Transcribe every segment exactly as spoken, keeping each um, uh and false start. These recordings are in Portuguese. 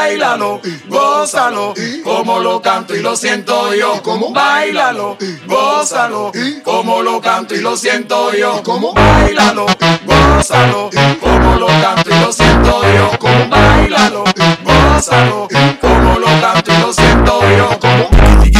Báilalo, gózalo, como lo canto y lo siento yo. ¿Cómo? Báilalo, gózalo, ¿Y? como lo canto y lo siento yo. ¿Cómo? Báilalo, gózalo, como lo canto y lo siento yo. ¿Cómo? Báilalo, gózalo, como lo canto y lo siento yo. ¿Cómo?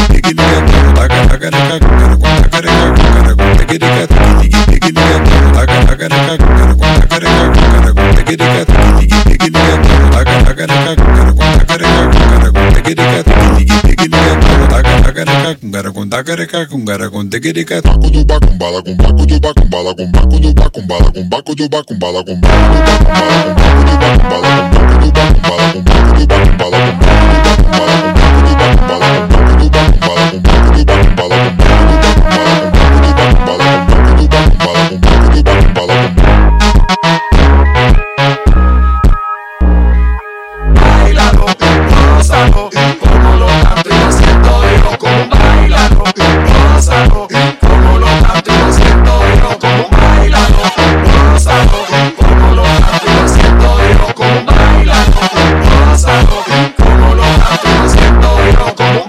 Báilalo, gózalo, como lo canto y lo siento yo. Como báilalo, gózalo, como lo canto y lo siento yo. Como báilalo, gózalo, como lo canto y lo siento yo. Como báilalo, gózalo, como lo canto y lo siento yo. Como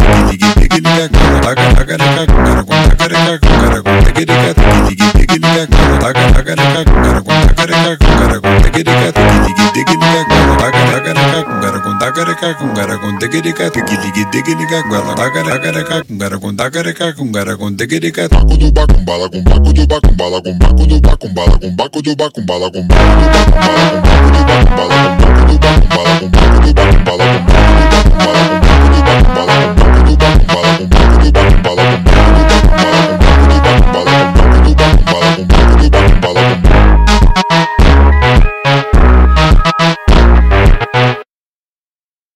Bala